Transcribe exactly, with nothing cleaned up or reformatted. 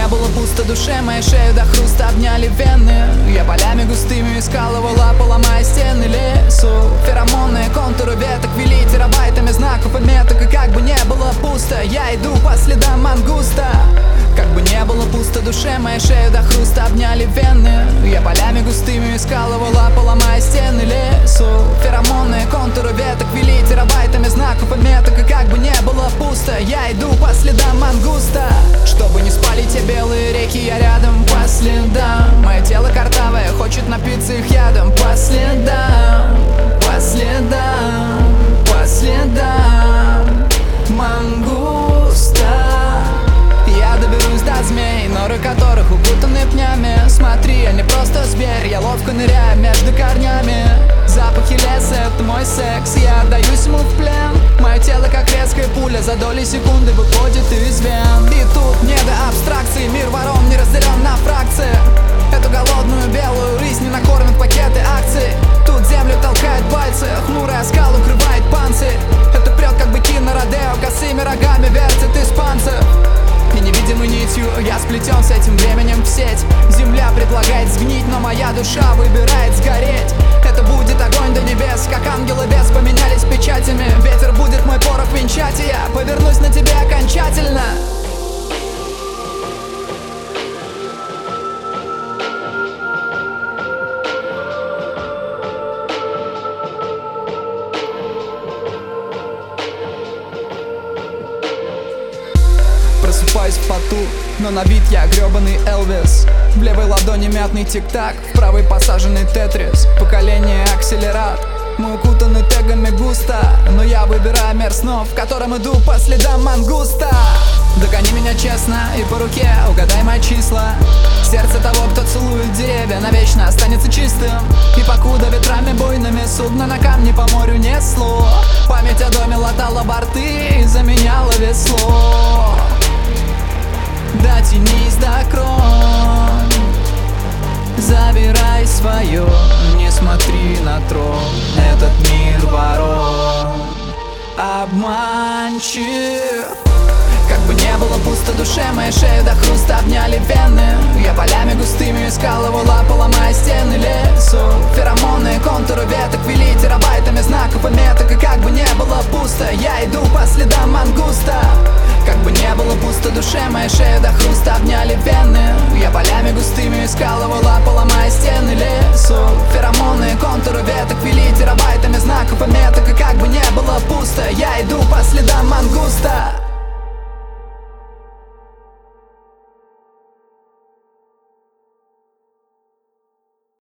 было пусто душе, моей шею до хруста обняли вены. Я полями густыми искал его лапы, ломая стены лесу. Феромонные контуры веток вели терабайтами знаков и меток. И как бы не было пусто, я иду по следам мангуста. Как бы не было пусто душе, моей шею до хруста обняли вены. Я полями густыми искал его лапы, ломая стены лесу. Феромонные контуры веток вели терабайтами знаков и меток. И как бы не было пусто, я иду по следам мангуста. Чтобы не спали те белые реки, я рядом по следам. Мое тело картавое, хочет напиться их ядом. По следам, по следам, по следам мангуста. Я доберусь до змей, норы которых укутаны пнями. Смотри, я не просто зверь, я ловко ныряю между корнями. Запахи леса — это мой секс, я отдаюсь ему в плен. Мое тело как резкая пуля, за доли секунды выходит из вен. И тут не до абстракции, мир ворон не разделен на фракции. Эту голодную белую рысь не накормят пакеты акций. Тут землю толкают пальцы, хмурый оскал укрывает панцирь. Это прет как быки на родео, косыми рогами вертят испанцев. И невидимой нитью я сплетен с этим временем в сеть. Земля предлагает сгнить, но моя душа выбирает сгореть. Это будет огонь до небес, как ангел и бес поменялись печатями. Ветер будет мой порох венчать, и я повернусь на тебе окончательно. Просыпаюсь в поту, но на вид я гребаный Элвис. В левой ладони мятный тик-так, в правой посаженный тетрис. Поколение акселерат, мы укутаны тегами густо. Но я выбираю мир снов, в котором иду по следам мангуста. Догони меня честно и по руке угадай мои числа. Сердце того, кто целует деревья, навечно останется чистым. И покуда ветрами буйными судно на камне по морю несло, память о доме латала борты и заменяла весло. Дотянись до крон, забирай свое, не смотри на трон. Этот мир ворон обманчив. Как бы не было пусто душе, моей шею до хруста обняли вены. Я полями густыми искал его лапы, ломая стены лесу. Феромонные контуры веток вели терабайтами знаков и меток. И как бы не было пусто, я иду по следам мангуста. Как бы не было пусто душе, моей шею до хруста обняли вены. Я полями густыми искал его лапы, ломая стены